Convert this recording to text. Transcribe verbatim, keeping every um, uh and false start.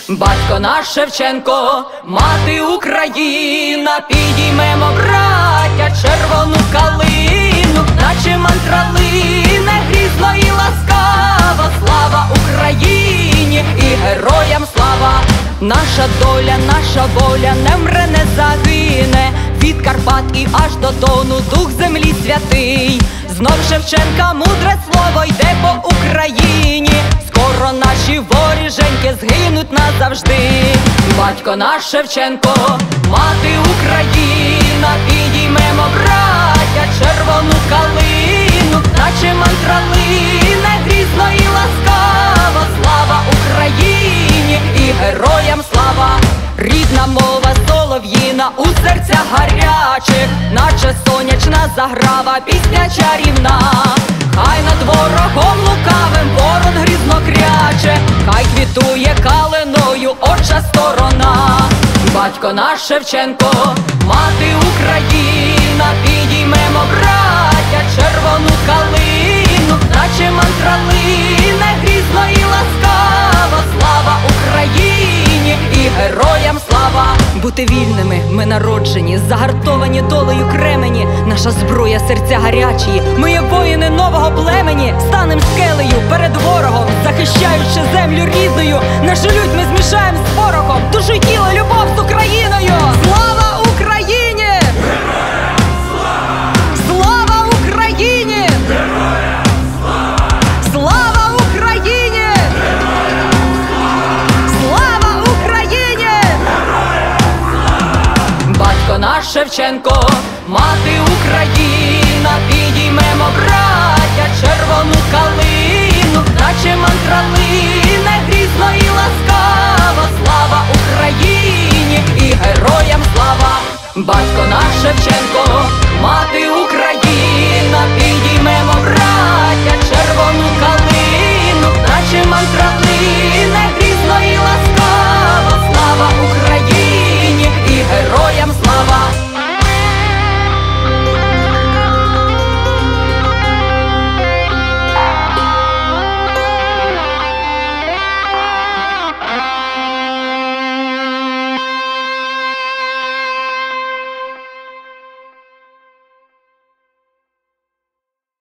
Батько наш Шевченко, мати Україна, підіймемо, браття, червону калину, наче мантралине, грізно і ласкаво. Слава Україні і героям слава! Наша доля, наша воля не мре, не загине, від Карпат і аж до Дону дух землі святий. Знов Шевченка мудре слово йде по Україні, скоро наші воріженьки згинуть назавжди. Батько наш Шевченко, мати Україна, підіймемо, браття, червону калину, наче мантралине, грізно і ласкаво. Слава Україні і героям слава! Рідна мова солов'їна у серцях гарячих, наче сонячна заграва, пісня чарівна. Хай над ворогом лукавим ворон грізно кряче, хай квітує калиною оча сторона. Батько наш Шевченко, мати Україна, підіймемо, браття, червону калину, наче мантралине, грізно і ласкаво. Слава Україні і героям слава! Бути вільними ми народжені, загартовані долею кремені. Наша зброя серця гарячі, ми є воїни нового племені. Станем скелею перед ворогом, захищаючи землю рідною. Нашу лють ми змішаємо з порохом, душу й тіло, любов з Україною. Слава Україні! Героям слава! Слава Україні! Героям слава! Слава Україні! Героям слава! Слава Україні! Героям слава! Батько наш Шевченко, мати